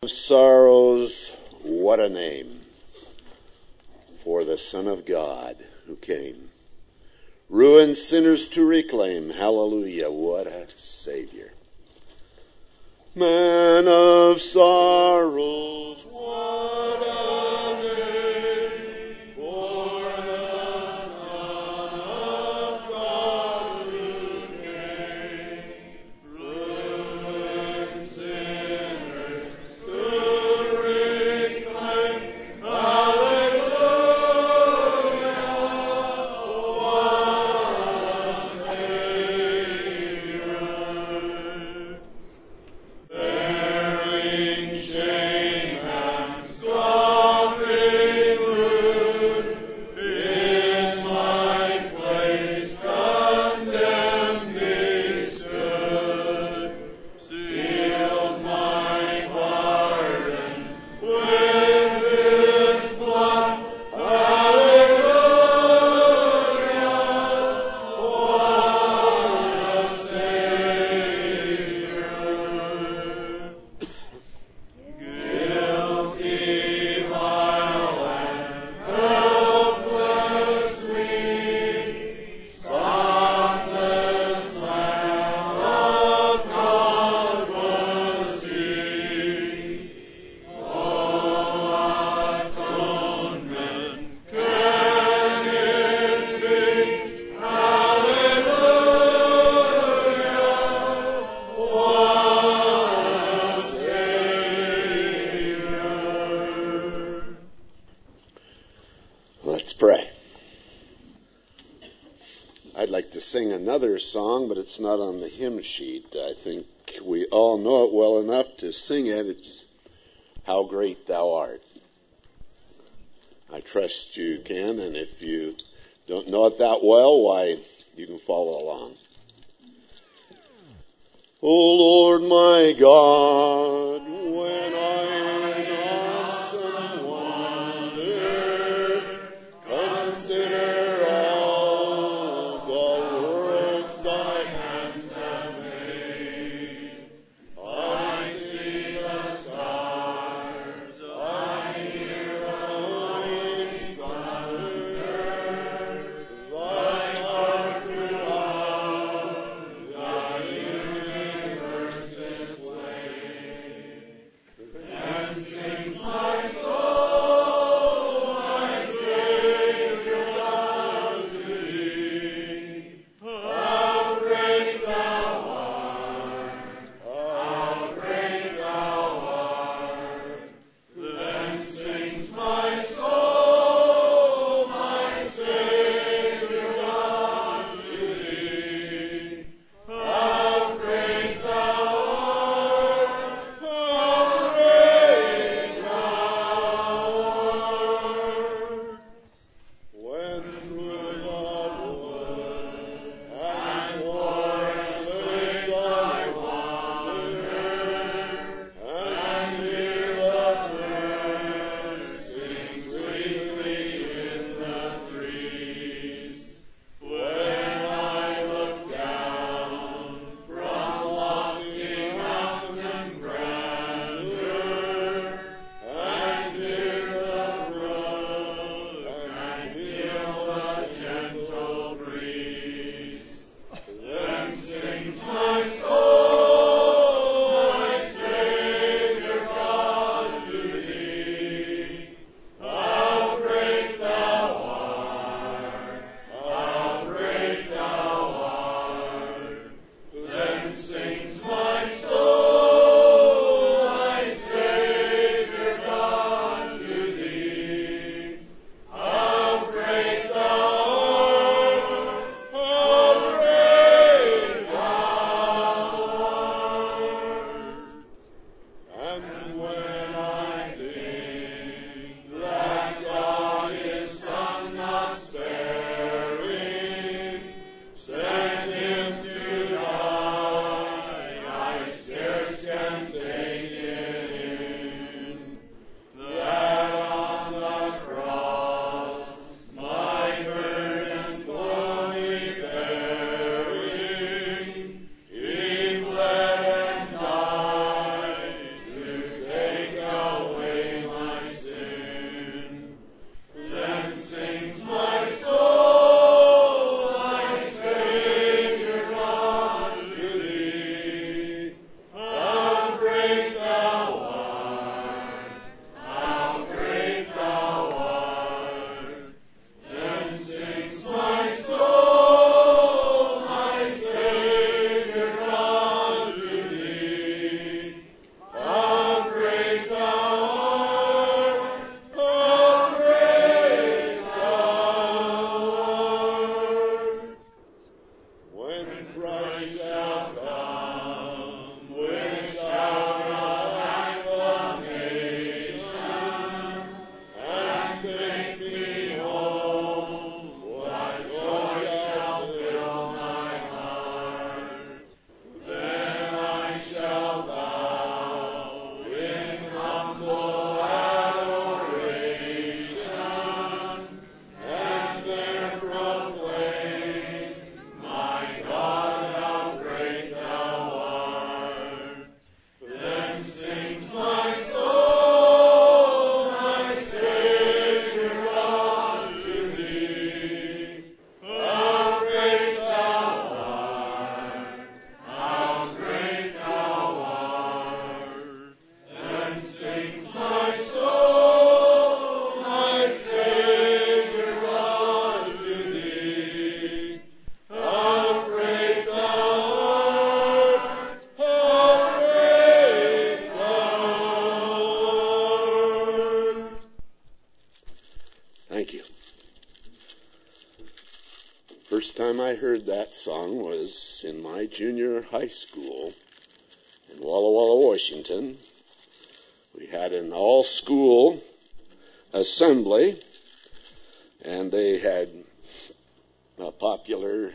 Sorrows, what a name for the Son of God who came. Ruined sinners to reclaim. Hallelujah, what a Savior. Man of sorrows, what a name for the Son of God who came. Ruined sinners to reclaim. Hallelujah, what a Savior. Bearing shame and scoffing rude, in my place condemned he stood, sealed my pardon with his blood. Hallelujah, what a Savior. Guilty, vile, and helpless we, spotless Lamb of God was he. Oh, atonement can it be? Hallelujah, what a Savior. Let's pray. I'd like to sing another song, but it's not on the hymn sheet. I think we all know it well enough to sing it. It's How Great Thou Art. I trust you can, and if you don't know it that well, why, you can follow along. O Lord my God, when I in awesome wonder consider all the worlds thy hands have made, I see the stars, I hear the rolling thunder, thy heart throughout thy universe display. Then sings my soul, my Savior God to thee. How great thou art, how great thou art. Then sings my soul, my Savior God to thee. How great thou art, how great thou art. When through the woods and forests I wander, and hear the birds sing sweetly in the trees, when I look down from lofty mountain grandeur, and hear the brook and feel the gentle breeze, then sings my soul, my Savior God to thee. How great thou art, how great thou art. Then sings my soul, my Savior God to thee. How great thou art, how great thou art. And when I think that God His Son not sparing, sent Him to die, I scarce can take it in, that on the cross my burden fully bearing, He bled and died to take First time I heard that song was in my junior high school in Walla Walla, Washington. We had an all-school assembly, and they had a popular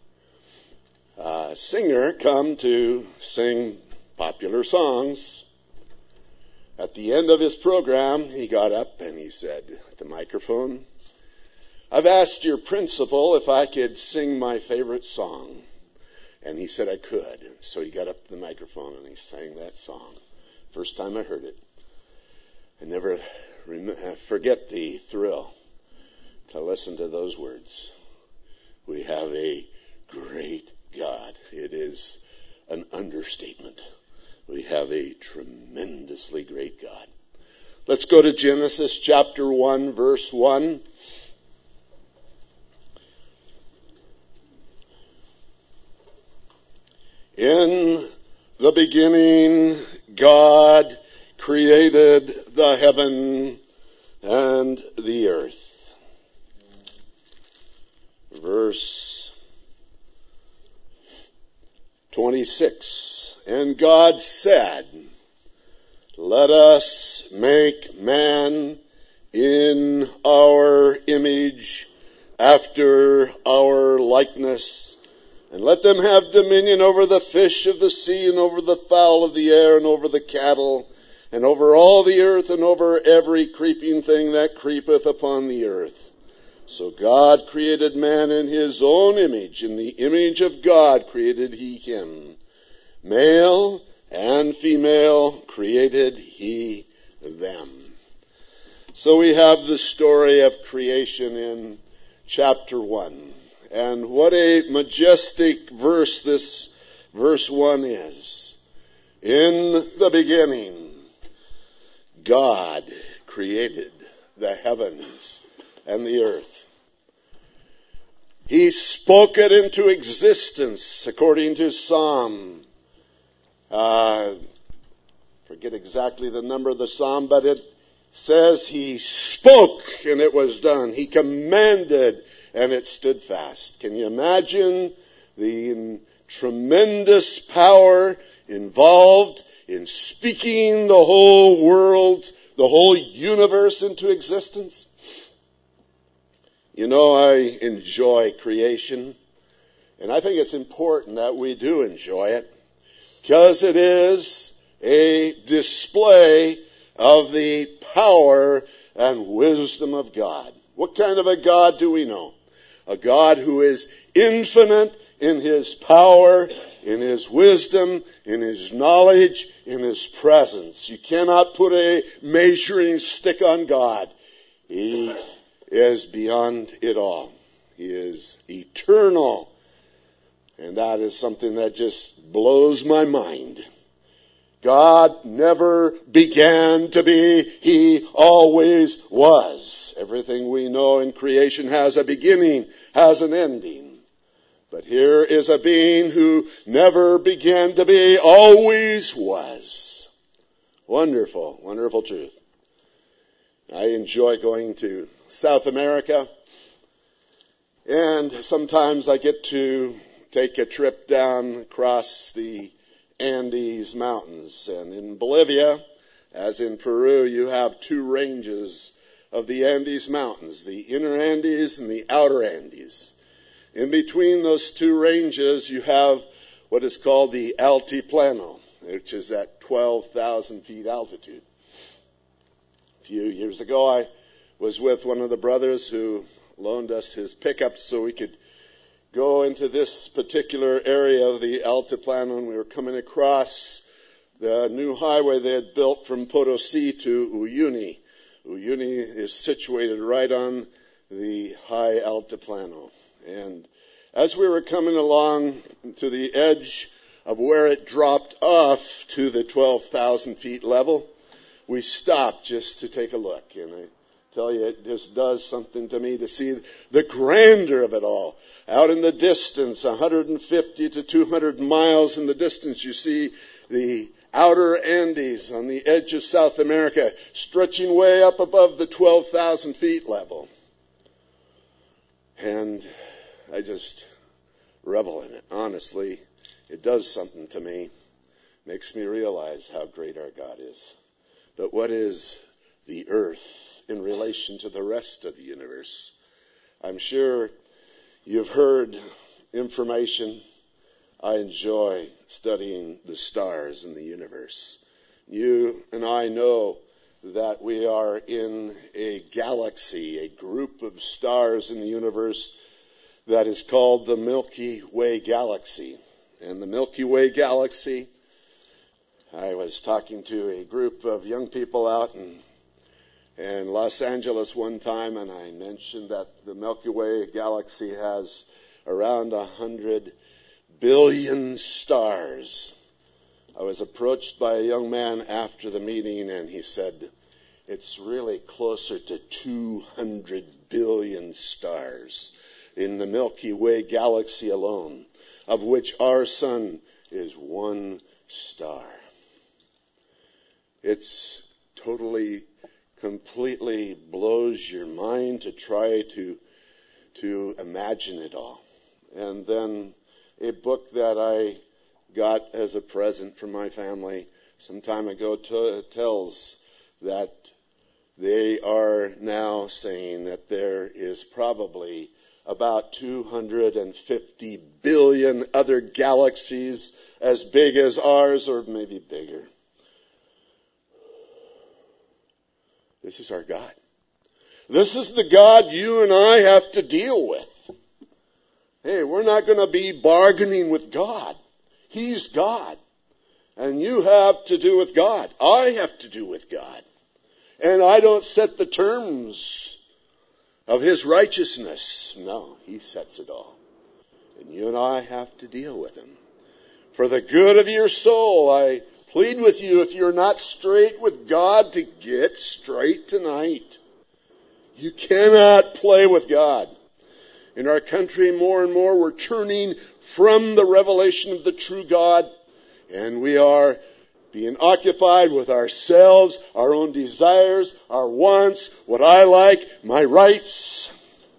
singer come to sing popular songs. At the end of his program, he got up and he said at the microphone, "I've asked your principal if I could sing my favorite song." And he said I could. So he got up to the microphone and he sang that song. First time I heard it. I never forget the thrill to listen to those words. We have a great God. It is an understatement. We have a tremendously great God. Let's go to Genesis chapter 1, verse 1. In the beginning, God created the heaven and the earth. Verse 26. And God said, "Let us make man in our image, after our likeness, and let them have dominion over the fish of the sea, and over the fowl of the air, and over the cattle, and over all the earth, and over every creeping thing that creepeth upon the earth." So God created man in his own image. In the image of God created he him. Male and female created he them. So we have the story of creation in chapter 1. And what a majestic verse this verse 1 is. In the beginning, God created the heavens and the earth. He spoke it into existence according to Psalm. Forget exactly the number of the Psalm, but it says he spoke and it was done. He commanded and it stood fast. Can you imagine the tremendous power involved in speaking the whole world, the whole universe into existence? You know, I enjoy creation, and I think it's important that we do enjoy it, because it is a display of the power and wisdom of God. What kind of a God do we know? A God who is infinite in his power, in his wisdom, in his knowledge, in his presence. You cannot put a measuring stick on God. He is beyond it all. He is eternal. And that is something that just blows my mind. God never began to be. He always was. Everything we know in creation has a beginning, has an ending. But here is a being who never began to be, always was. Wonderful, wonderful truth. I enjoy going to South America, and sometimes I get to take a trip down across the Andes Mountains. And in Bolivia, as in Peru, you have two ranges of the Andes Mountains, the inner Andes and the outer Andes. In between those two ranges, you have what is called the Altiplano, which is at 12,000 feet altitude. A few years ago, I was with one of the brothers who loaned us his pickup so we could go into this particular area of the Altiplano, and we were coming across the new highway they had built from Potosi to Uyuni. Uyuni is situated right on the high Altiplano. And as we were coming along to the edge of where it dropped off to the 12,000 feet level, we stopped just to take a look. And I tell you, it just does something to me to see the grandeur of it all. Out in the distance, 150 to 200 miles in the distance, you see the outer Andes on the edge of South America, stretching way up above the 12,000 feet level. And I just revel in it. Honestly, it does something to me. Makes me realize how great our God is. But what is the earth in relation to the rest of the universe? I'm sure you've heard information. I enjoy studying the stars in the universe. You and I know that we are in a galaxy, a group of stars in the universe that is called the Milky Way Galaxy. And the Milky Way Galaxy, I was talking to a group of young people out in Los Angeles one time, and I mentioned that the Milky Way Galaxy has around 100 billion stars. I was approached by a young man after the meeting, and he said, it's really closer to 200 billion stars in the Milky Way Galaxy alone, of which our sun is one star. It's totally, completely blows your mind to try to imagine it all. And then a book that I got as a present from my family some time ago tells that they are now saying that there is probably about 250 billion other galaxies as big as ours, or maybe bigger. This is our God. This is the God you and I have to deal with. Hey, we're not going to be bargaining with God. He's God. And you have to do with God. I have to do with God. And I don't set the terms of His righteousness. No, He sets it all. And you and I have to deal with Him. For the good of your soul, I plead with you, if you're not straight with God, to get straight tonight. You cannot play with God. In our country, more and more, we're turning from the revelation of the true God, and we are being occupied with ourselves, our own desires, our wants, what I like, my rights.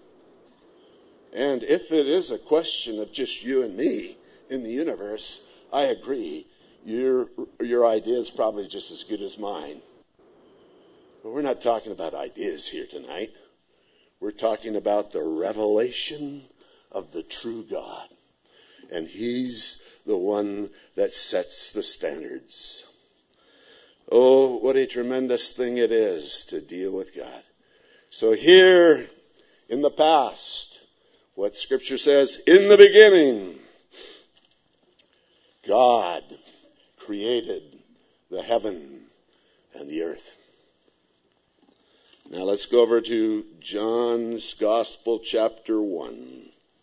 And if it is a question of just you and me in the universe, I agree. Your idea is probably just as good as mine. But we're not talking about ideas here tonight. We're talking about the revelation of the true God. And He's the one that sets the standards. Oh, what a tremendous thing it is to deal with God. So here in the past, what Scripture says, in the beginning, God created the heaven and the earth. Now let's go over to John's Gospel, chapter 1.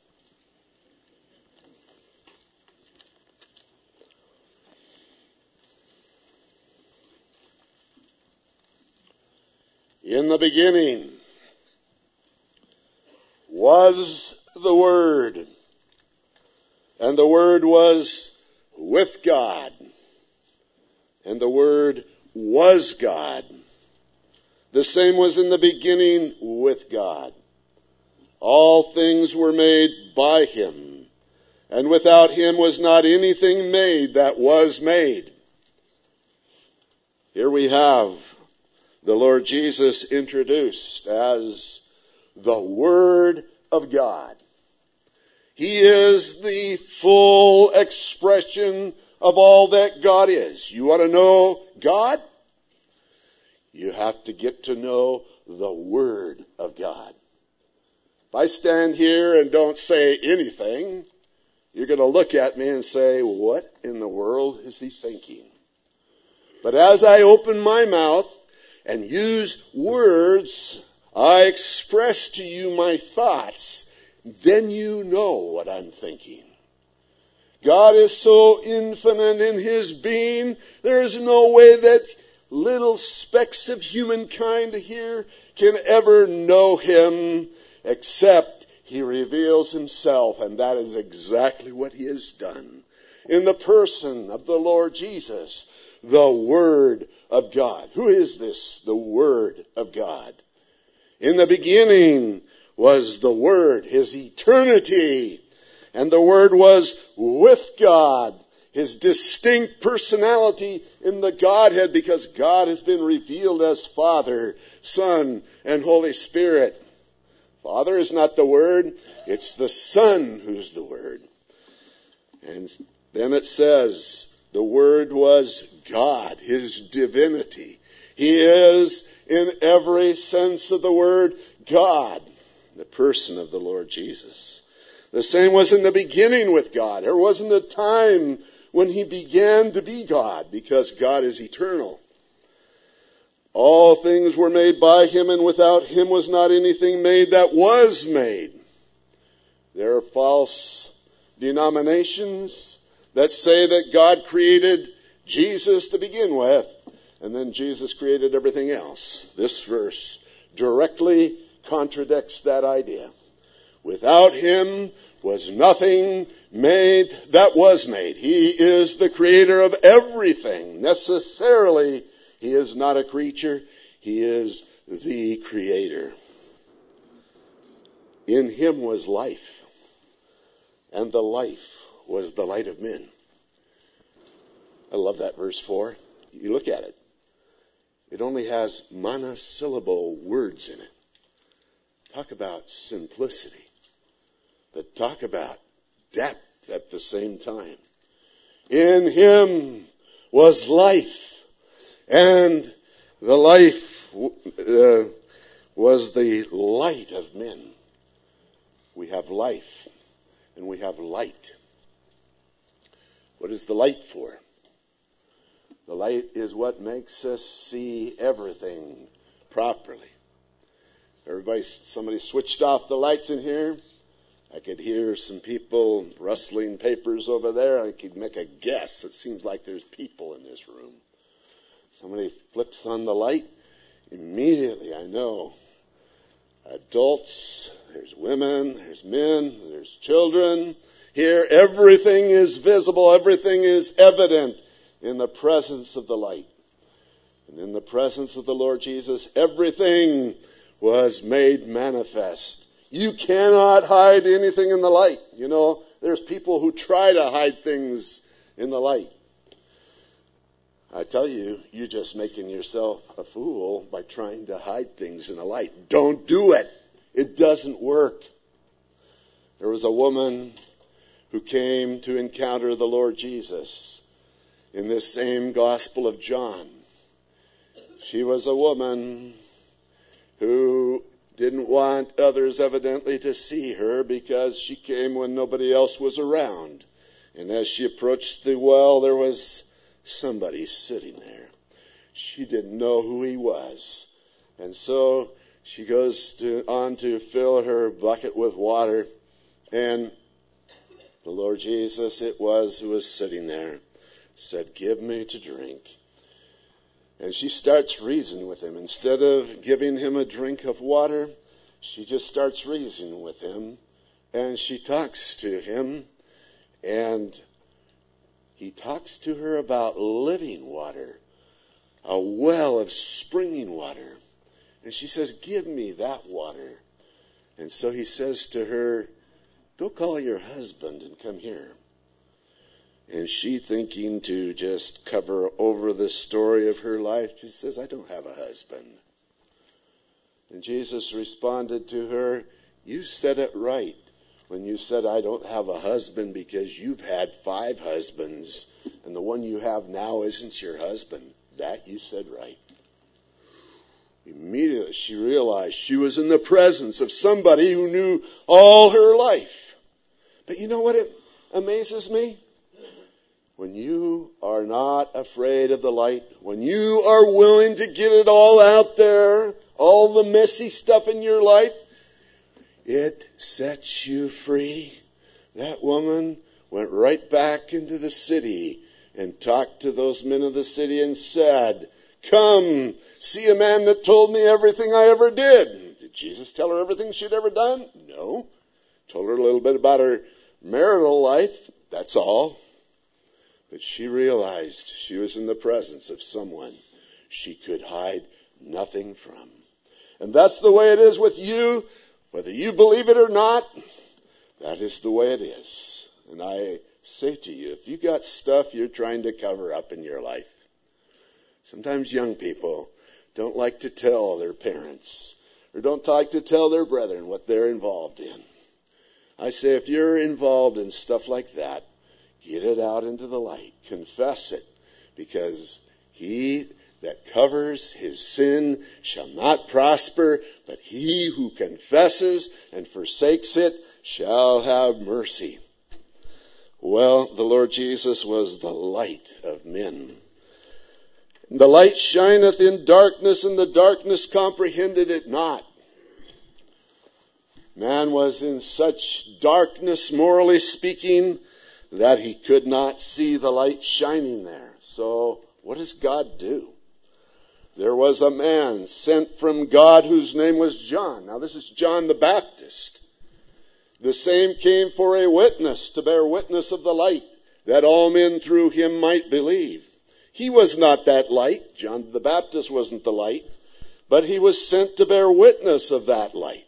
In the beginning was the Word, and the Word was with God, and the Word was God. The same was in the beginning with God. All things were made by Him, and without Him was not anything made that was made. Here we have the Lord Jesus introduced as the Word of God. He is the full expression of all that God is. You want to know God? You have to get to know the Word of God. If I stand here and don't say anything, you're going to look at me and say, what in the world is he thinking? But as I open my mouth and use words, I express to you my thoughts, then you know what I'm thinking. God is so infinite in His being, there is no way that little specks of humankind here can ever know Him except He reveals Himself, and that is exactly what He has done in the person of the Lord Jesus, the Word of God. Who is this? The Word of God. In the beginning was the Word, His eternity, And the Word was with God. His distinct personality in the Godhead, because God has been revealed as Father, Son, and Holy Spirit. Father is not the Word, it's the Son who's the Word. And then it says, the Word was God, His divinity. He is, in every sense of the word, God, the person of the Lord Jesus. The same was in the beginning with God. There wasn't a time when He began to be God, because God is eternal. All things were made by Him, and without Him was not anything made that was made. There are false denominations that say that God created Jesus to begin with, and then Jesus created everything else. This verse directly contradicts that idea. Without Him was nothing made that was made. He is the creator of everything. Necessarily, He is not a creature. He is the creator. In Him was life, and the life was the light of men. I love that verse 4. You look at it. It only has monosyllable words in it. Talk about simplicity. But talk about depth at the same time. In Him was life, and the life was the light of men. We have life, and we have light. What is the light for? The light is what makes us see everything properly. Somebody switched off the lights in here. I could hear some people rustling papers over there. I could make a guess. It seems like there's people in this room. Somebody flips on the light. Immediately I know. Adults, there's women, there's men, there's children. Here everything is visible. Everything is evident in the presence of the light. And in the presence of the Lord Jesus, everything was made manifest. You cannot hide anything in the light. You know, there's people who try to hide things in the light. I tell you, you're just making yourself a fool by trying to hide things in the light. Don't do it. It doesn't work. There was a woman who came to encounter the Lord Jesus in this same Gospel of John. She was a woman who didn't want others evidently to see her because she came when nobody else was around. And as she approached the well, there was somebody sitting there. She didn't know who he was. And so she goes on to fill her bucket with water. And the Lord Jesus, it was, who was sitting there, said, "Give me to drink." And she starts reasoning with him. Instead of giving him a drink of water, she just starts reasoning with him. And she talks to him. And he talks to her about living water, a well of springing water. And she says, "Give me that water." And so he says to her, "Go call your husband and come here." And she, thinking to just cover over the story of her life, she says, "I don't have a husband." And Jesus responded to her, "You said it right when you said I don't have a husband, because you've had 5 husbands, and the one you have now isn't your husband. That you said right." Immediately she realized she was in the presence of somebody who knew all her life. But you know what it amazes me? When you are not afraid of the light, when you are willing to get it all out there, all the messy stuff in your life, it sets you free. That woman went right back into the city and talked to those men of the city and said, "Come, see a man that told me everything I ever did." Did Jesus tell her everything she'd ever done? No. Told her a little bit about her marital life. That's all. But she realized she was in the presence of someone she could hide nothing from. And that's the way it is with you, whether you believe it or not. That is the way it is. And I say to you, if you got stuff you're trying to cover up in your life, sometimes young people don't like to tell their parents or don't like to tell their brethren what they're involved in. I say if you're involved in stuff like that, get it out into the light. Confess it, because he that covers his sin shall not prosper, but he who confesses and forsakes it shall have mercy. Well, the Lord Jesus was the light of men. The light shineth in darkness, and the darkness comprehended it not. Man was in such darkness, morally speaking, that he could not see the light shining there. So what does God do? There was a man sent from God whose name was John. Now this is John the Baptist. The same came for a witness, to bear witness of the light, that all men through him might believe. He was not that light. John the Baptist wasn't the light, but he was sent to bear witness of that light.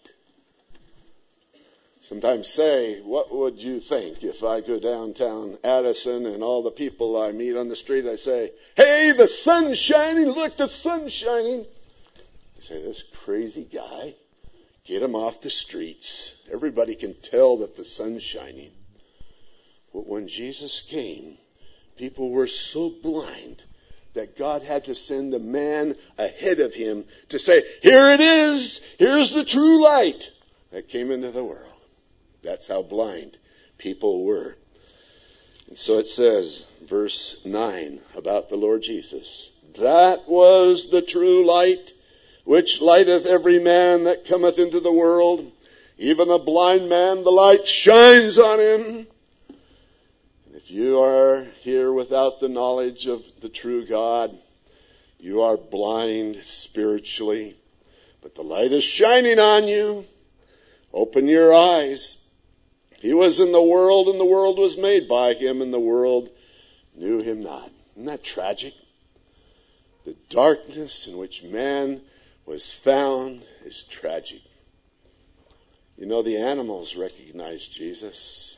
Sometimes say, what would you think if I go downtown Addison and all the people I meet on the street, I say, hey, the sun's shining, look, the sun's shining. I say, this crazy guy, get him off the streets. Everybody can tell that the sun's shining. But when Jesus came, people were so blind that God had to send a man ahead of him to say, here it is, here's the true light that came into the world. That's how blind people were. And so it says, verse 9, about the Lord Jesus. That was the true light, which lighteth every man that cometh into the world. Even a blind man, the light shines on him. And if you are here without the knowledge of the true God, you are blind spiritually. But the light is shining on you. Open your eyes. He was in the world, and the world was made by him, and the world knew him not. Isn't that tragic? The darkness in which man was found is tragic. You know, the animals recognized Jesus,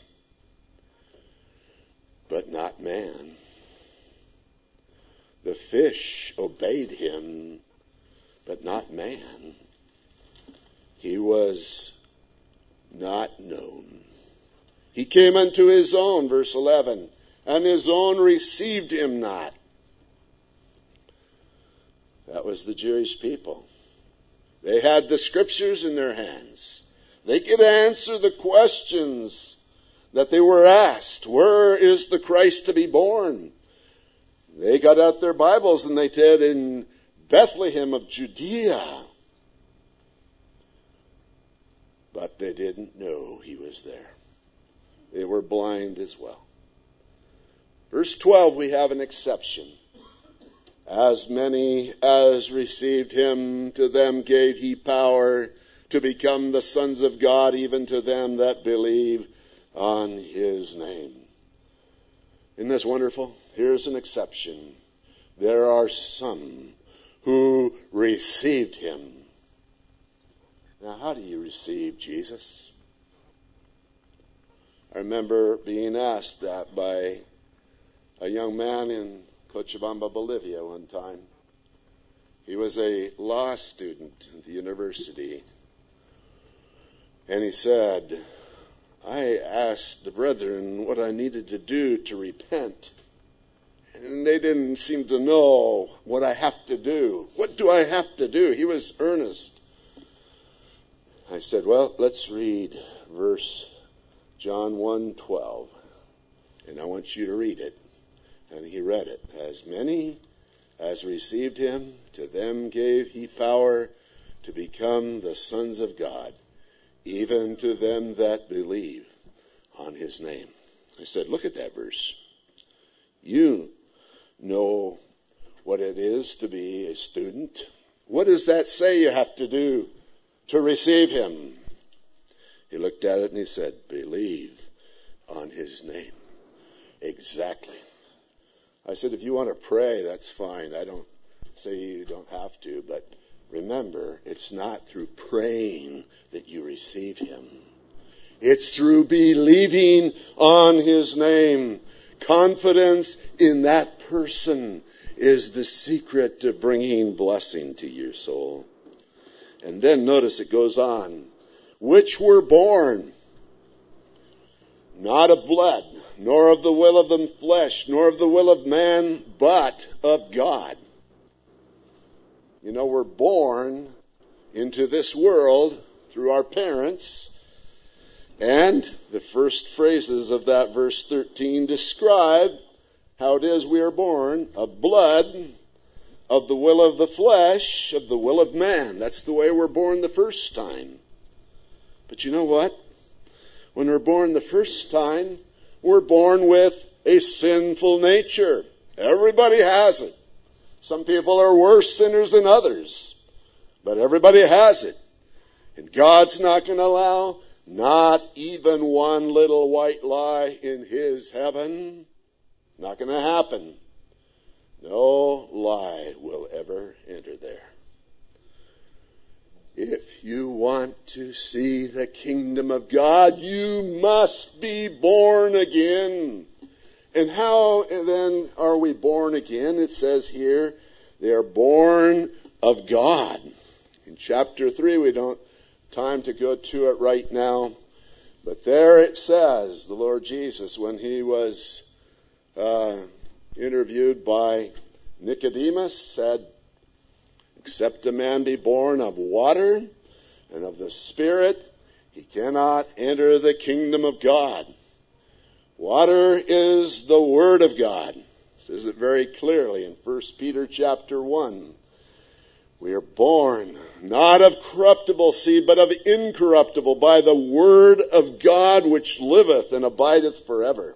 but not man. The fish obeyed him, but not man. He was not known. He came unto his own, verse 11, and his own received him not. That was the Jewish people. They had the scriptures in their hands. They could answer the questions that they were asked. Where is the Christ to be born? They got out their Bibles and they said, in Bethlehem of Judea. But they didn't know he was there. They were blind as well. Verse 12, we have an exception. As many as received him, to them gave he power to become the sons of God, even to them that believe on his name. Isn't this wonderful? Here's an exception. There are some who received him. Now, how do you receive Jesus? I remember being asked that by a young man in Cochabamba, Bolivia one time. He was a law student at the university. And he said, I asked the brethren what I needed to do to repent. And they didn't seem to know what I have to do. What do I have to do? He was earnest. I said, well, let's read verse John 1:12. And I want you to read it. And he read it. As many as received him, to them gave he power to become the sons of God, even to them that believe on his name. I said, look at that verse. You know what it is to be a student. What does that say you have to do to receive him? He looked at it and he said, believe on his name. Exactly. I said, if you want to pray, that's fine. I don't say you don't have to, but remember, it's not through praying that you receive him. It's through believing on His name. Confidence in that person is the secret to bringing blessing to your soul. And then notice it goes on. Which were born, not of blood, nor of the will of the flesh, nor of the will of man, but of God. You know, we're born into this world through our parents. And the first phrases of that verse 13 describe how it is we are born of blood, of the will of the flesh, of the will of man. That's the way we're born the first time. But you know what? When we're born the first time, we're born with a sinful nature. Everybody has it. Some people are worse sinners than others. But everybody has it. And God's not going to allow not even one little white lie in His heaven. Not going to happen. No lie will ever enter there. If you want to see the kingdom of God, you must be born again. And how then are we born again? It says here, they are born of God. In chapter 3, we don't time to go to it right now. But there it says, the Lord Jesus, when He was interviewed by Nicodemus, said, except a man be born of water and of the Spirit, he cannot enter the kingdom of God. Water is the Word of God. It says it very clearly in 1 Peter chapter 1. We are born not of corruptible seed, but of incorruptible, by the Word of God which liveth and abideth forever.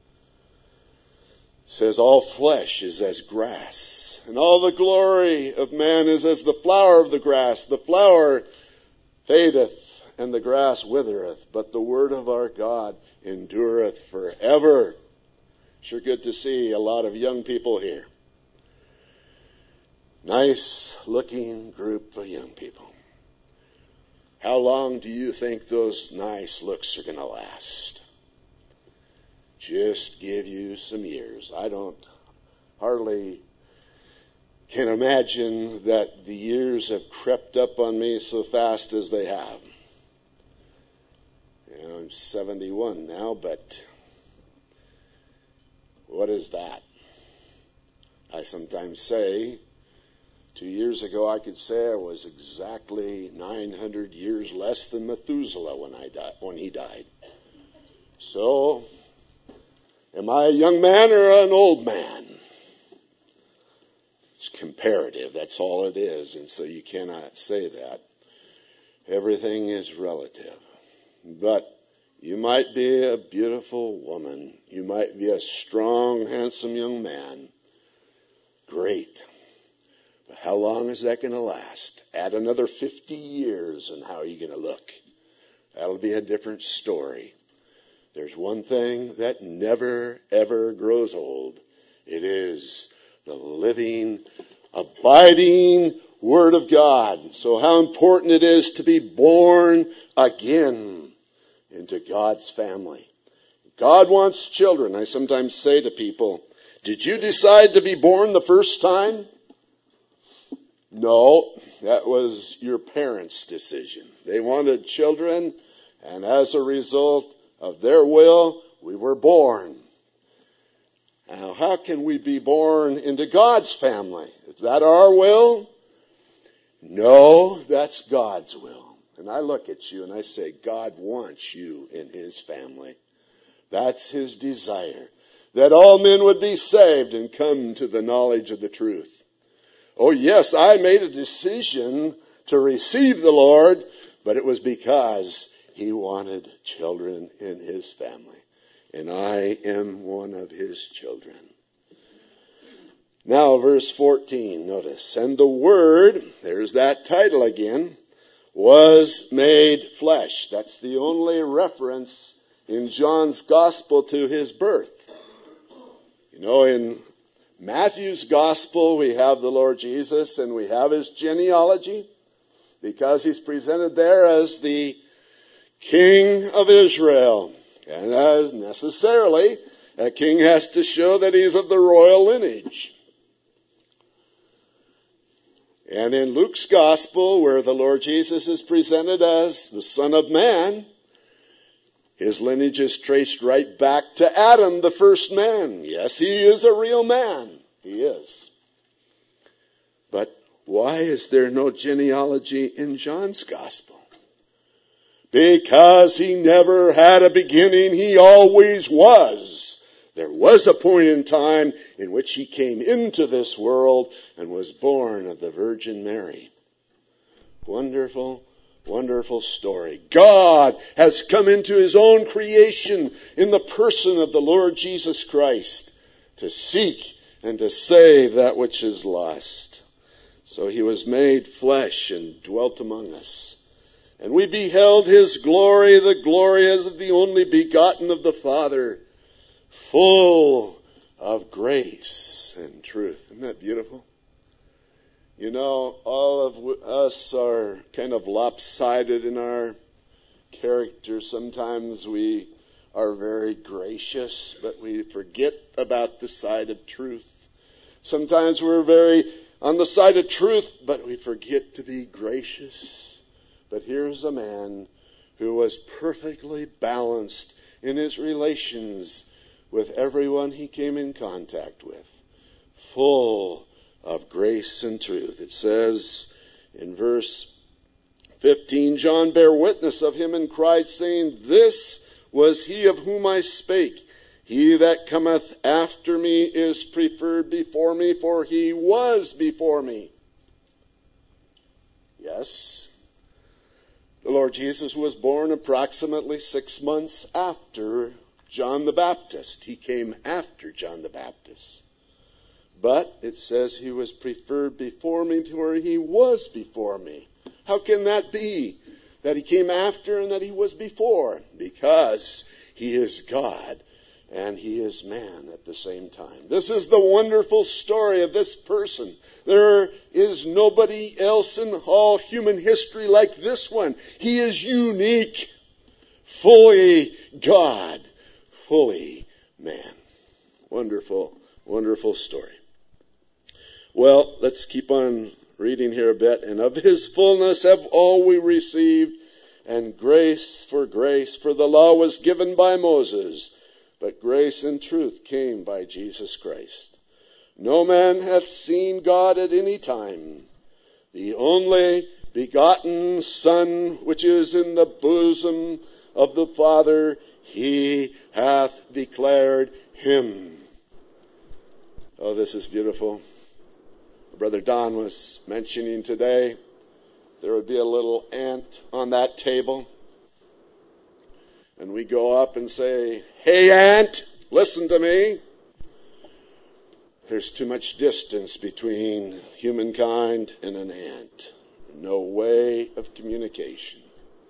It says all flesh is as grass, and all the glory of man is as the flower of the grass. The flower fadeth, and the grass withereth, but the word of our God endureth forever. Sure good to see a lot of young people here. Nice looking group of young people. How long do you think those nice looks are going to last? Just give you some years. I don't hardly can imagine that the years have crept up on me so fast as they have. You know, I'm 71 now, but what is that? I sometimes say, 2 years ago I could say I was exactly 900 years less than Methuselah when he died. So, am I a young man or an old man? It's comparative, that's all it is, and so you cannot say that. Everything is relative. But you might be a beautiful woman. You might be a strong, handsome young man. Great. But how long is that going to last? Add another 50 years, and how are you going to look? That'll be a different story. There's one thing that never, ever grows old. It is the living, abiding Word of God. So how important it is to be born again into God's family. God wants children. I sometimes say to people, did you decide to be born the first time? No, that was your parents' decision. They wanted children, and as a result of their will, we were born. Now, how can we be born into God's family? Is that our will? No, that's God's will. And I look at you and I say, God wants you in His family. That's His desire, that all men would be saved and come to the knowledge of the truth. Oh yes, I made a decision to receive the Lord, but it was because He wanted children in His family. And I am one of His children. Now verse 14, notice. And the Word, there's that title again, was made flesh. That's the only reference in John's Gospel to His birth. You know, in Matthew's Gospel, we have the Lord Jesus and we have His genealogy because He's presented there as the King of Israel. And as necessarily, a king has to show that he's of the royal lineage. And in Luke's gospel, where the Lord Jesus is presented as the Son of Man, his lineage is traced right back to Adam, the first man. Yes, he is a real man. He is. But why is there no genealogy in John's gospel? Because he never had a beginning. He always was. There was a point in time in which he came into this world and was born of the Virgin Mary. Wonderful, wonderful story. God has come into his own creation in the person of the Lord Jesus Christ to seek and to save that which is lost. So he was made flesh and dwelt among us. And we beheld his glory, the glory as of the only begotten of the Father, full of grace and truth. Isn't that beautiful? You know, all of us are kind of lopsided in our character. Sometimes we are very gracious, but we forget about the side of truth. Sometimes we're very on the side of truth, but we forget to be gracious. But here's a man who was perfectly balanced in his relations with everyone he came in contact with, full of grace and truth. It says in verse 15, John bare witness of him and cried, saying, This was he of whom I spake. He that cometh after me is preferred before me, for he was before me. Yes, the Lord Jesus was born approximately 6 months after John the Baptist. He came after John the Baptist. But it says he was preferred before me, for he was before me. How can that be? That he came after and that he was before? Because he is God and he is man at the same time. This is the wonderful story of this person. There is nobody else in all human history like this one. He is unique, fully God, fully man. Wonderful, wonderful story. Well, let's keep on reading here a bit. And of his fullness have all we received, and grace, for the law was given by Moses, but grace and truth came by Jesus Christ. No man hath seen God at any time. The only begotten Son, which is in the bosom of the Father, he hath declared him. Oh, this is beautiful. Brother Don was mentioning today, there would be a little ant on that table. And we go up and say, Hey, ant, listen to me. There's too much distance between humankind and an ant. No way of communication.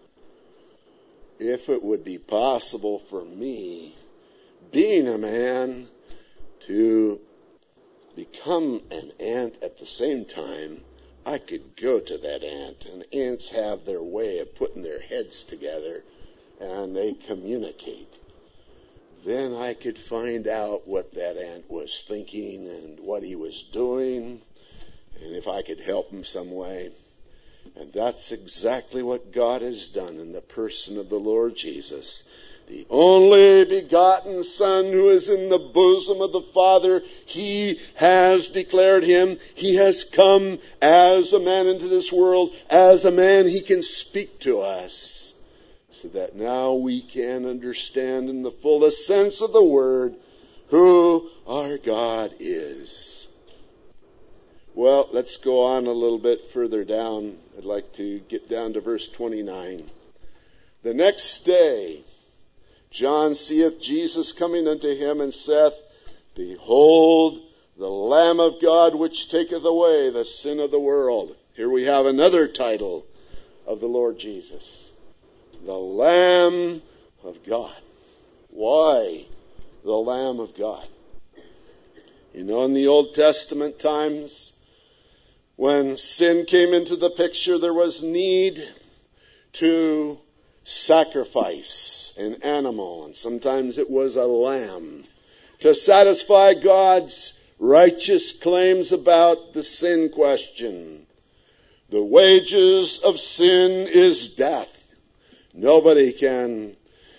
If it would be possible for me, being a man, to become an ant at the same time, I could go to that ant. And ants have their way of putting their heads together and they communicate. Then I could find out what that ant was thinking and what he was doing, and if I could help him some way. And that's exactly what God has done in the person of the Lord Jesus. The only begotten Son who is in the bosom of the Father, he has declared him. He has come as a man into this world. As a man, he can speak to us, so that now we can understand in the fullest sense of the word who our God is. Well, let's go on a little bit further down. I'd like to get down to verse 29. The next day, John seeth Jesus coming unto him, and saith, Behold, the Lamb of God, which taketh away the sin of the world. Here we have another title of the Lord Jesus. The Lamb of God. Why the Lamb of God? You know, in the Old Testament times, when sin came into the picture, there was need to sacrifice an animal, and sometimes it was a lamb, to satisfy God's righteous claims about the sin question. The wages of sin is death. Nobody can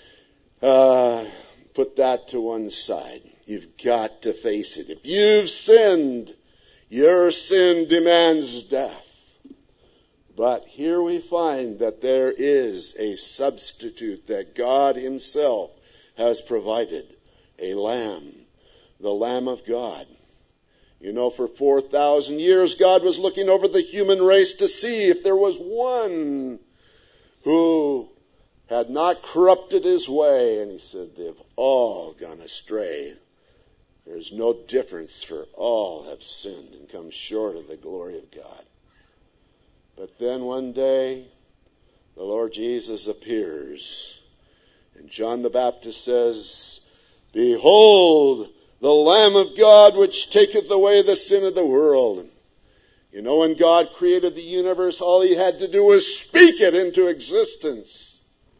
put that to one side. You've got to face it. If you've sinned, your sin demands death. But here we find that there is a substitute that God Himself has provided, a lamb, the Lamb of God. You know, for 4,000 years, God was looking over the human race to see if there was one who had not corrupted his way. And He said, they've all gone astray. There's no difference, for all have sinned and come short of the glory of God. But then one day, the Lord Jesus appears. And John the Baptist says, behold, the Lamb of God, which taketh away the sin of the world. You know, when God created the universe, all He had to do was speak it into existence.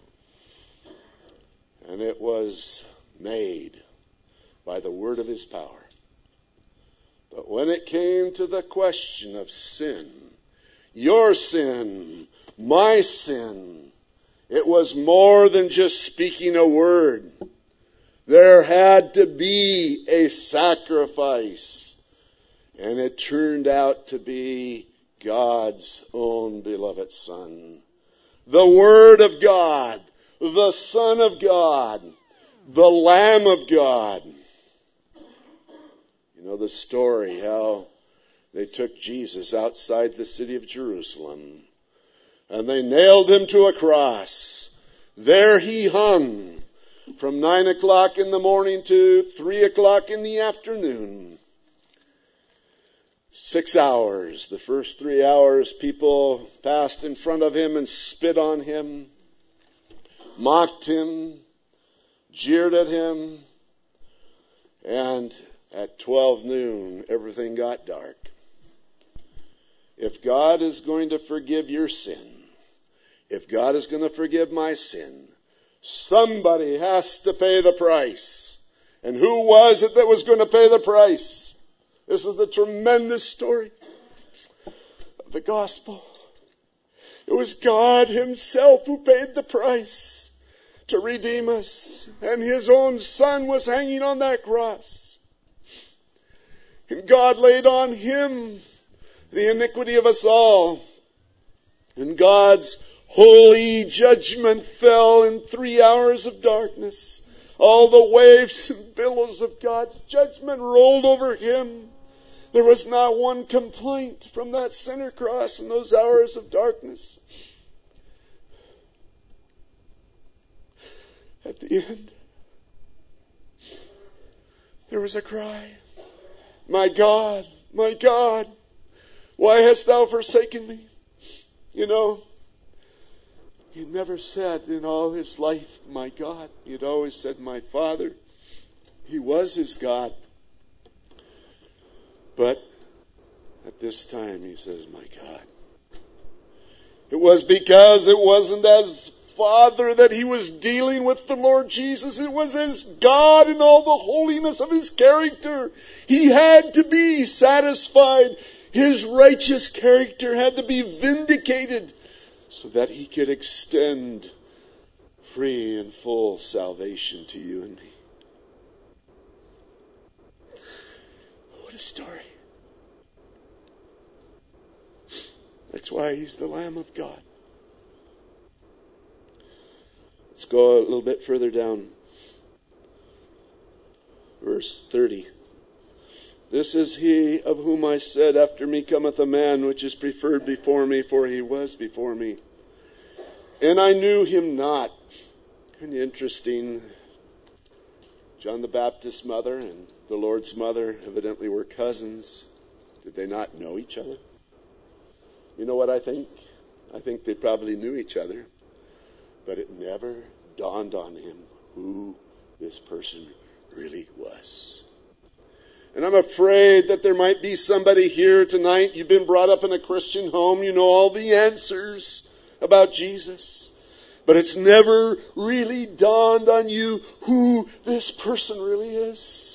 And it was made by the word of His power. But when it came to the question of sin, your sin, my sin, it was more than just speaking a word. There had to be a sacrifice. And it turned out to be God's own beloved Son. The Word of God, the Son of God, the Lamb of God. You know the story, how they took Jesus outside the city of Jerusalem, and they nailed Him to a cross. There He hung from 9 o'clock in the morning to 3 o'clock in the afternoon. 6 hours. The first 3 hours, people passed in front of Him and spit on Him, mocked Him, jeered at Him, and at 12 noon, everything got dark. If God is going to forgive your sin, if God is going to forgive my sin, somebody has to pay the price. And who was it that was going to pay the price? This is the tremendous story of the gospel. It was God Himself who paid the price to redeem us. And His own Son was hanging on that cross. And God laid on Him the iniquity of us all. And God's holy judgment fell in 3 hours of darkness. All the waves and billows of God's judgment rolled over Him. There was not one complaint from that center cross in those hours of darkness. At the end, there was a cry, my God, why hast Thou forsaken me? You know, He never said in all His life, my God. He'd always said, my Father. He was His God. But at this time, He says, my God. It was because it wasn't as Father that He was dealing with the Lord Jesus. It was as God in all the holiness of His character. He had to be satisfied. His righteous character had to be vindicated so that He could extend free and full salvation to you and me. What a story. That's why He's the Lamb of God. Let's go a little bit further down. Verse 30. This is He of whom I said, after me cometh a man which is preferred before me, for He was before me. And I knew Him not. Kind of interesting. John the Baptist's mother and the Lord's mother evidently were cousins. Did they not know each other? You know what I think? I think they probably knew each other. But it never dawned on him who this person really was. And I'm afraid that there might be somebody here tonight. You've been brought up in a Christian home. You know all the answers about Jesus. but it's never really dawned on you who this person really is.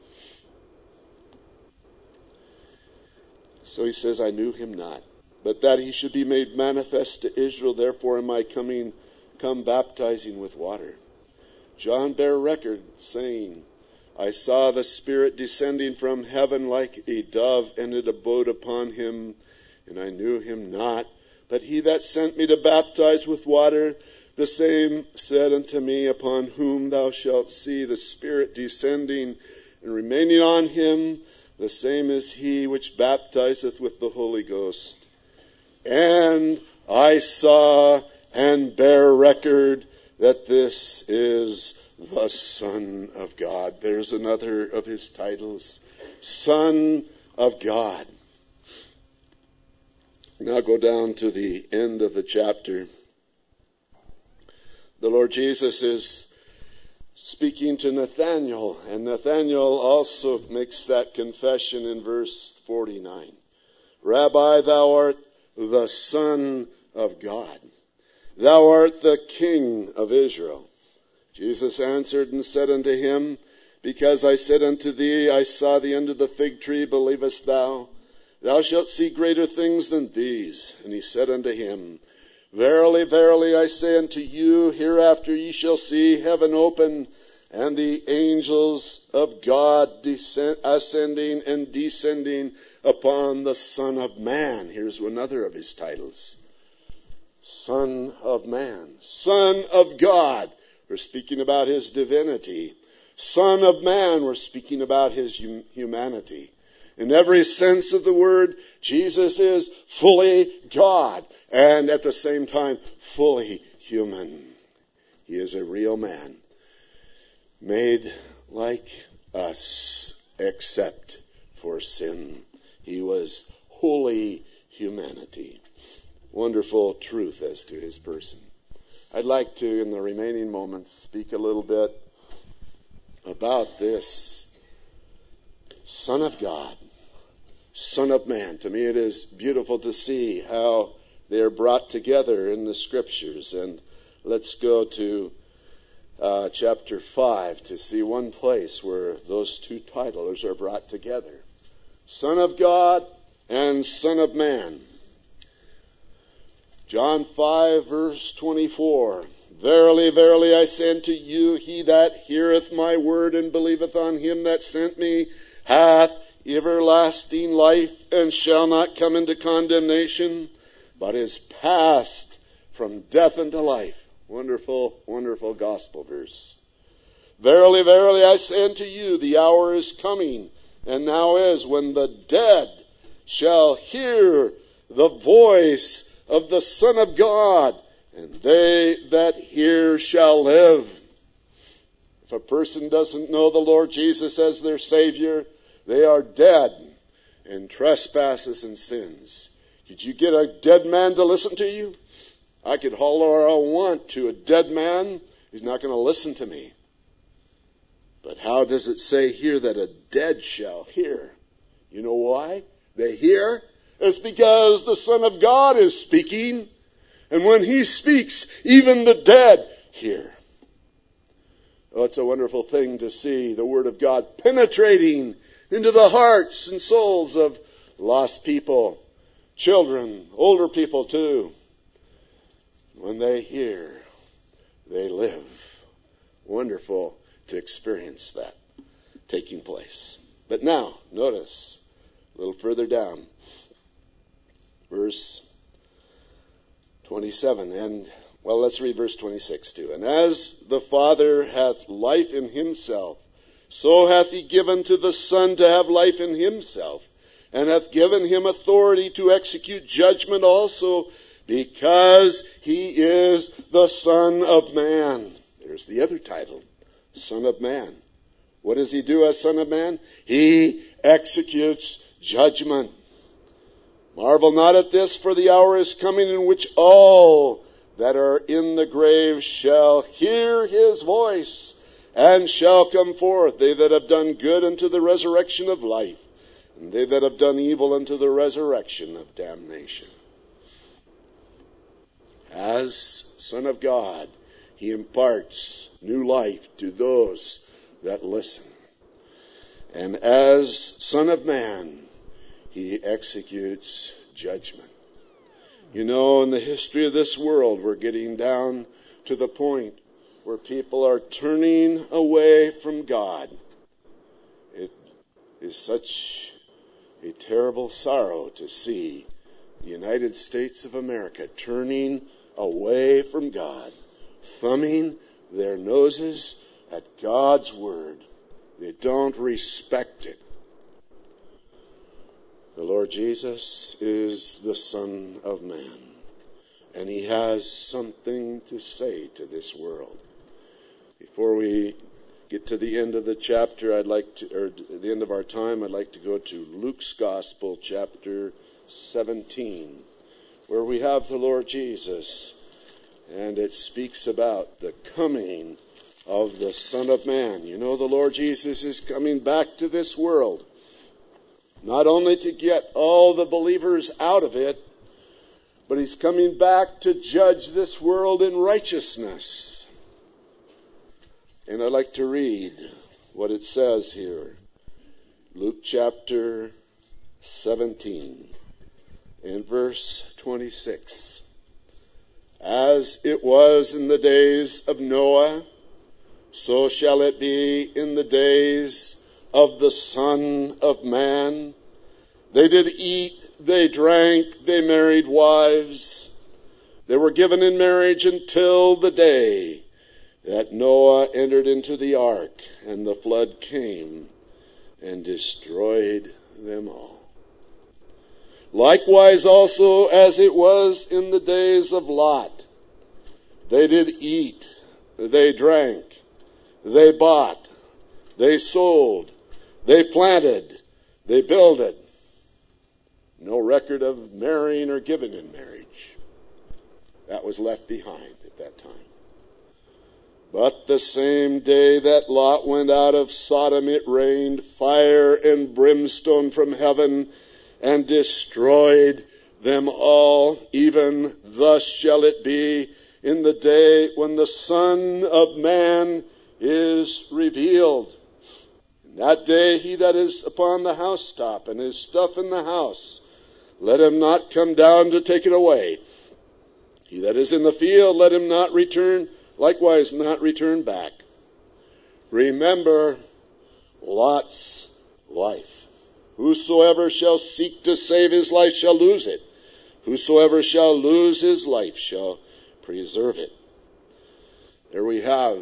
So he says, I knew him not, but that he should be made manifest to Israel, therefore am I come baptizing with water. John bare record, saying, I saw the Spirit descending from heaven like a dove, and it abode upon him, and I knew him not. But he that sent me to baptize with water, the same said unto me, upon whom thou shalt see the Spirit descending and remaining on him, the same is he which baptizeth with the Holy Ghost. And I saw and bear record that this is the Son of God. There's another of his titles, Son of God. Now go down to the end of the chapter. The Lord Jesus is speaking to Nathanael, and Nathanael also makes that confession in verse 49. Rabbi, thou art the Son of God. Thou art the King of Israel. Jesus answered and said unto him, Because I said unto thee, I saw thee under the fig tree, believest thou? Thou shalt see greater things than these. And he said unto him, Verily, verily, I say unto you, hereafter ye shall see heaven open, and the angels of God ascending and descending upon the Son of Man. Here's another of his titles. Son of Man. Son of God. We're speaking about his divinity. Son of Man. We're speaking about his humanity. In every sense of the word, Jesus is fully God and at the same time fully human. He is a real man, made like us except for sin. He was wholly humanity. Wonderful truth as to his person. I'd like to, in the remaining moments, speak a little bit about this Son of God, Son of Man. To me it is beautiful to see how they are brought together in the Scriptures. And let's go to chapter 5 to see one place where those two titles are brought together. Son of God and Son of Man. John 5 verse 24. Verily, verily, I say unto you, he that heareth my word and believeth on him that sent me hath everlasting life, and shall not come into condemnation, but is passed from death unto life. Wonderful, wonderful gospel verse. Verily, verily, I say unto you, the hour is coming, and now is, when the dead shall hear the voice of the Son of God, and they that hear shall live. If a person doesn't know the Lord Jesus as their Savior, they are dead in trespasses and sins. Could you get a dead man to listen to you? I could holler all I want to a dead man. He's not going to listen to me. But how does it say here that a dead shall hear? You know why they hear? It's because the Son of God is speaking. And when he speaks, even the dead hear. Oh, it's a wonderful thing to see the Word of God penetrating into the hearts and souls of lost people, children, older people too. When they hear, they live. Wonderful to experience that taking place. But now, notice, a little further down, verse 27, and, well, let's read verse 26 too. And as the Father hath life in himself, so hath he given to the Son to have life in himself, and hath given him authority to execute judgment also, because he is the Son of Man. There's the other title, Son of Man. What does he do as Son of Man? He executes judgment. Marvel not at this, for the hour is coming in which all that are in the grave shall hear his voice, and shall come forth, they that have done good unto the resurrection of life, and they that have done evil unto the resurrection of damnation. As Son of God, he imparts new life to those that listen. And as Son of Man, he executes judgment. You know, in the history of this world, we're getting down to the point where people are turning away from God. It is such a terrible sorrow to see the United States of America turning away from God, thumbing their noses at God's Word. They don't respect it. The Lord Jesus is the Son of Man, and he has something to say to this world. Before we get to the end of the chapter, or the end of our time, I'd like to go to Luke's Gospel, chapter 17, where we have the Lord Jesus, and it speaks about the coming of the Son of Man. You know, the Lord Jesus is coming back to this world, not only to get all the believers out of it, but he's coming back to judge this world in righteousness. And I'd like to read what it says here. Luke chapter 17 and verse 26. As it was in the days of Noah, so shall it be in the days of the Son of Man. They did eat, they drank, they married wives. They were given in marriage until the day that Noah entered into the ark, and the flood came and destroyed them all. Likewise also as it was in the days of Lot. They did eat, they drank, they bought, they sold, they planted, they builded. No record of marrying or giving in marriage. That was left behind at that time. But the same day that Lot went out of Sodom, it rained fire and brimstone from heaven and destroyed them all. Even thus shall it be in the day when the Son of Man is revealed. In that day he that is upon the housetop and his stuff in the house, let him not come down to take it away. He that is in the field, let him not return, likewise not return back. Remember Lot's wife. Whosoever shall seek to save his life shall lose it. Whosoever shall lose his life shall preserve it. There we have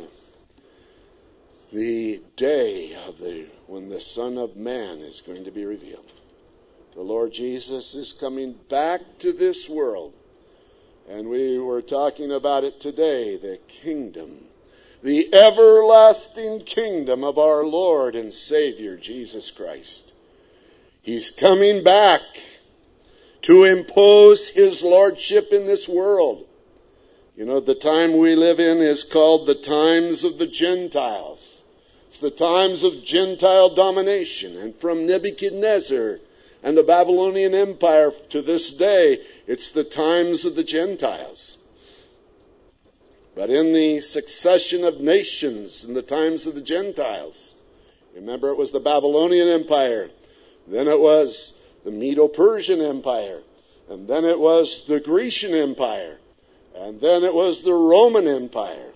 the day when the Son of Man is going to be revealed. The Lord Jesus is coming back to this world. And we were talking about it today, the kingdom, the everlasting kingdom of our Lord and Savior, Jesus Christ. He's coming back to impose his lordship in this world. You know, the time we live in is called the times of the Gentiles. It's the times of Gentile domination. And from Nebuchadnezzar and the Babylonian Empire to this day, it's the times of the Gentiles. But in the succession of nations in the times of the Gentiles, remember it was the Babylonian Empire, then it was the Medo-Persian Empire, and then it was the Grecian Empire, and then it was the Roman Empire.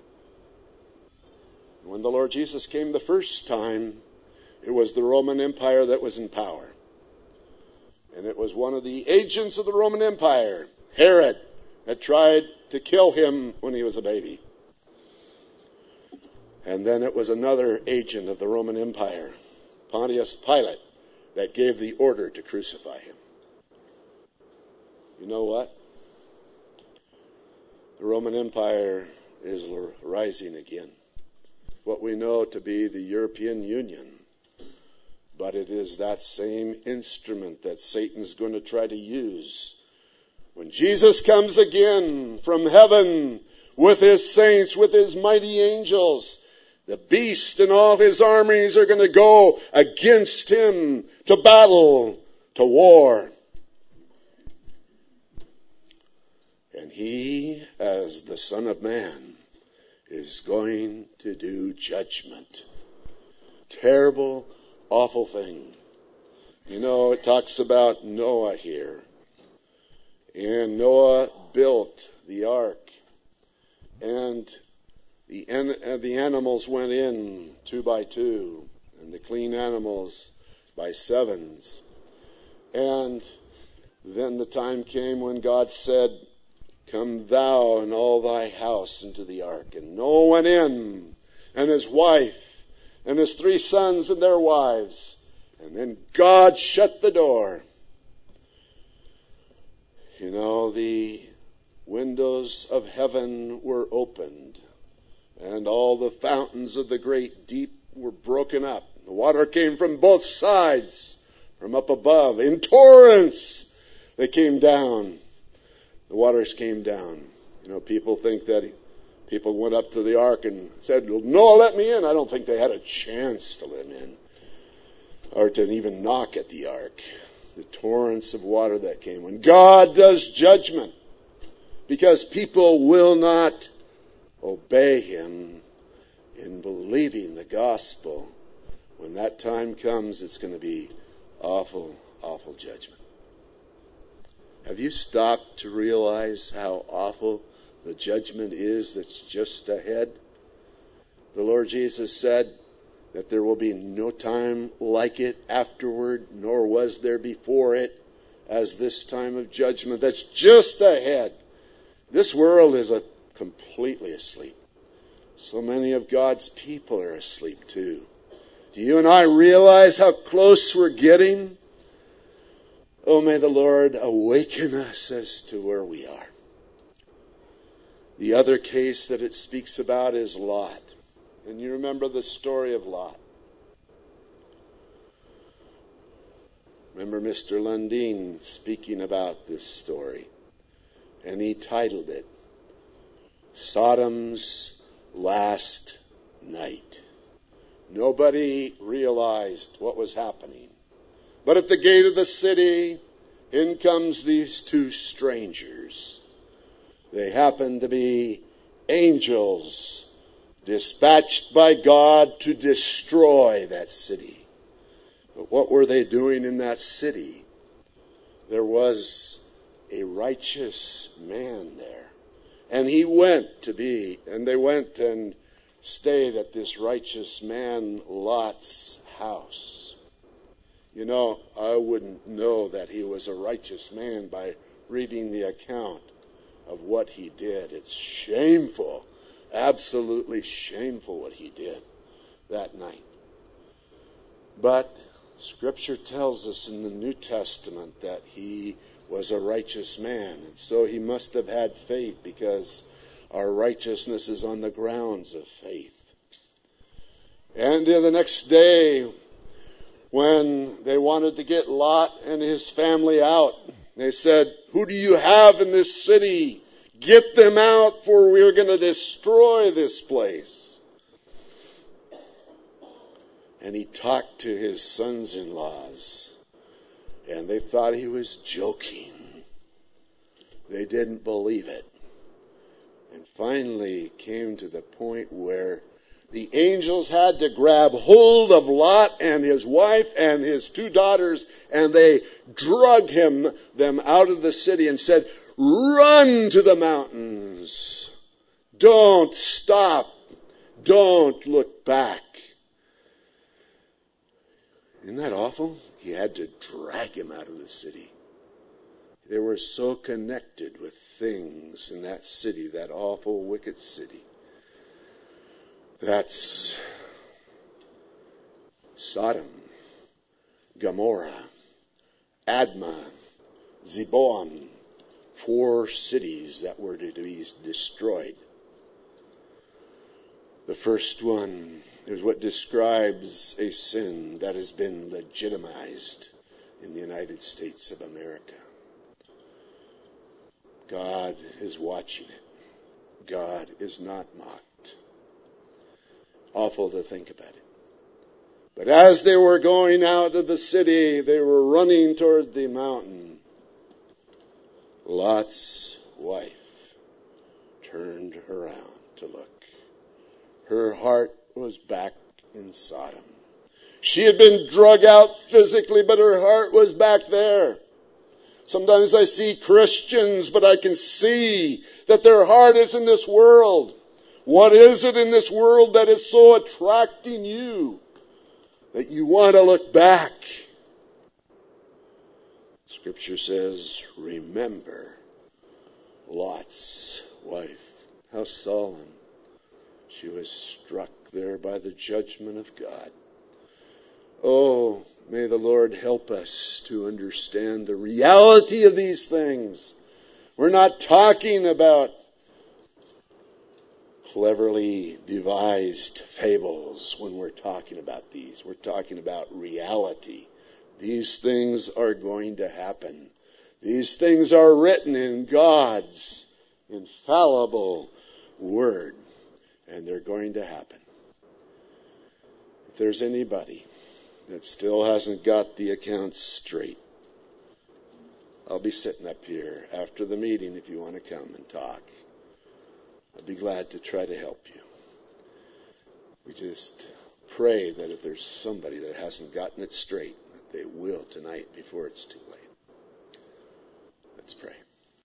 When the Lord Jesus came the first time, it was the Roman Empire that was in power. And it was one of the agents of the Roman Empire, Herod, that tried to kill him when he was a baby. And then it was another agent of the Roman Empire, Pontius Pilate, that gave the order to crucify him. You know what? The Roman Empire is rising again. What we know to be the European Union. But it is that same instrument that Satan's going to try to use. When Jesus comes again from heaven with his saints, with his mighty angels, the beast and all his armies are going to go against him to battle, to war. And he, as the Son of Man, is going to do judgment. Terrible, awful thing. You know, it talks about Noah here. And Noah built the ark. And the animals went in 2 by 2. And the clean animals by 7s. And then the time came when God said, "Come thou and all thy house into the ark." And Noah went in, and his wife, and his 3 sons and their wives. And then God shut the door. You know, the windows of heaven were opened, and all the fountains of the great deep were broken up. The water came from both sides, from up above. In torrents, they came down. The waters came down. You know, people think that people went up to the ark and said, "Noah, let me in." I don't think they had a chance to let him in, or to even knock at the ark. The torrents of water that came. When God does judgment, because people will not obey him in believing the gospel, when that time comes, it's going to be awful, awful judgment. Have you stopped to realize how awful the judgment is that's just ahead? The Lord Jesus said that there will be no time like it afterward, nor was there before it, as this time of judgment that's just ahead. This world is completely asleep. So many of God's people are asleep too. Do you and I realize how close we're getting? Oh, may the Lord awaken us as to where we are. The other case that it speaks about is Lot. And you remember the story of Lot. Remember Mr. Lundeen speaking about this story. And he titled it, "Sodom's Last Night." Nobody realized what was happening. But at the gate of the city, in comes these 2 strangers. They happen to be angels dispatched by God to destroy that city. But what were they doing in that city? There was a righteous man there. And they went and stayed at this righteous man Lot's house. You know, I wouldn't know that he was a righteous man by reading the account of what he did. It's shameful, absolutely shameful what he did that night. But Scripture tells us in the New Testament that he was a righteous man. And so he must have had faith, because our righteousness is on the grounds of faith. And the next day, when they wanted to get Lot and his family out, they said, "Who do you have in this city? Get them out, for we're going to destroy this place." And he talked to his sons-in-laws, and they thought he was joking. They didn't believe it. And finally it came to the point where the angels had to grab hold of Lot and his wife and his 2 daughters, and they drug them out of the city and said, "Run to the mountains. Don't stop. Don't look back." Isn't that awful? He had to drag him out of the city. They were so connected with things in that city, that awful, wicked city. That's Sodom, Gomorrah, Admah, Zeboam, 4 cities that were to be destroyed. The first one is what describes a sin that has been legitimized in the United States of America. God is watching it. God is not mocked. Awful to think about it. But as they were going out of the city, they were running toward the mountain. Lot's wife turned around to look. Her heart was back in Sodom. She had been drug out physically, but her heart was back there. Sometimes I see Christians, but I can see that their heart is in this world. What is it in this world that is so attracting you that you want to look back? Scripture says, remember Lot's wife. How solemn. She was struck there by the judgment of God. Oh, may the Lord help us to understand the reality of these things. We're not talking about cleverly devised fables when we're talking about these. We're talking about reality. These things are going to happen. These things are written in God's infallible word, and they're going to happen. If there's anybody that still hasn't got the accounts straight, I'll be sitting up here after the meeting if you want to come and talk. I'd be glad to try to help you. We just pray that if there's somebody that hasn't gotten it straight, that they will tonight before it's too late. Let's pray.